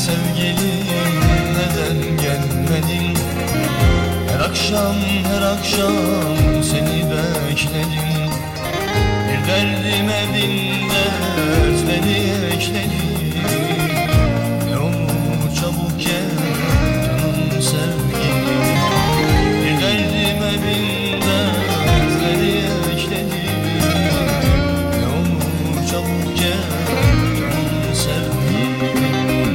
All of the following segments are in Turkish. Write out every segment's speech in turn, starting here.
sevgilim, neden gelmedin? Her akşam seni bekledim. Bir derdime bin dertleri ekledim. Ne olur çabuk gel canım sevgilim. Bir derdime bin dertleri ekledim. Ne olur çabuk gel canım sevgilim.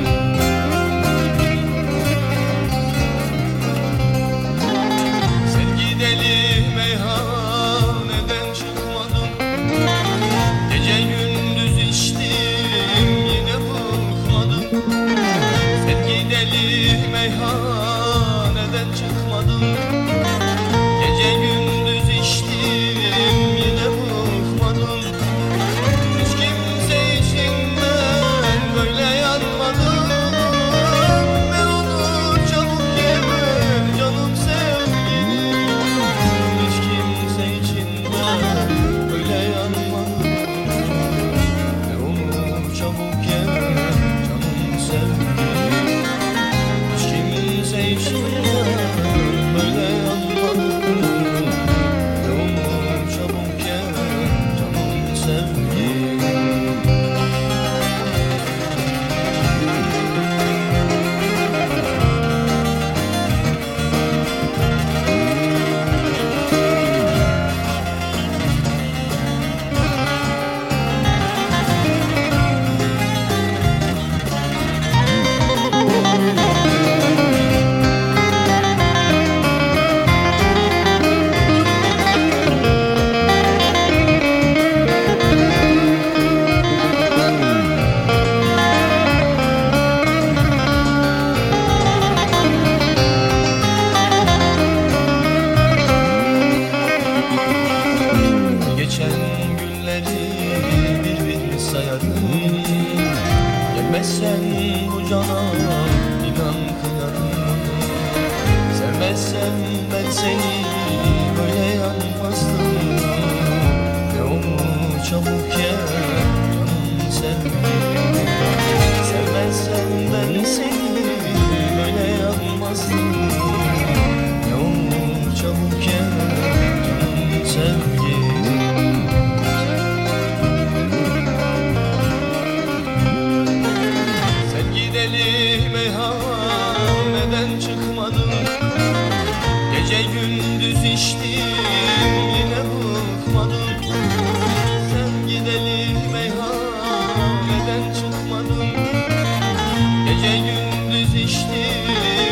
Deli meyhaneden çıkmadım. Gece gündüz içtim yine bıkmadım. Sevgi deli meyhaneden çıkmadım. Gece gündüz içtim yine bıkmadım. Hiç kimse için ben böyle yanmadım. Ne olur çabuk gel canım sevgilim. Çabuk gel canım sevgilim. Hiç kimse içinden böyle yanmadım. Ne olur çabuk gel canım sevgilim. Gelmezsen bu cana inan kıyarım. Sevmezsem ben seni böyle yanmazdım. Ne olur çabuk gel canım sevgilim. Sevmezsem ben seni böyle yanmazdım. Ne olur çabuk gel canım sevgilim. Deli meyhaneden çıkmadım. Gece gündüz içtim yine bıkmadım. Sevgi deli meyhaneden çıkmadım. Gece gündüz içtim